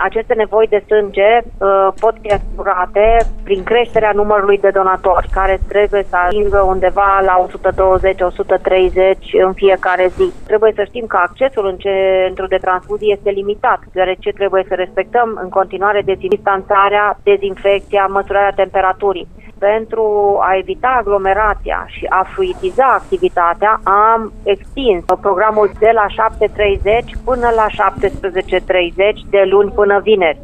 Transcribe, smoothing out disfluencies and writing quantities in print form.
Aceste nevoi de sânge pot fi asigurate prin creșterea numărului de donatori, care trebuie să ajungă undeva la 120-130 în fiecare zi. Trebuie să știm că accesul în centru de transfuzie este limitat, deoarece trebuie să respectăm în continuare distanțarea, dezinfecția, măsurarea temperaturii. Pentru a evita aglomerația și a fluidiza activitatea, am extins programul de la 7:30 până la 17:30 de luni până vineri.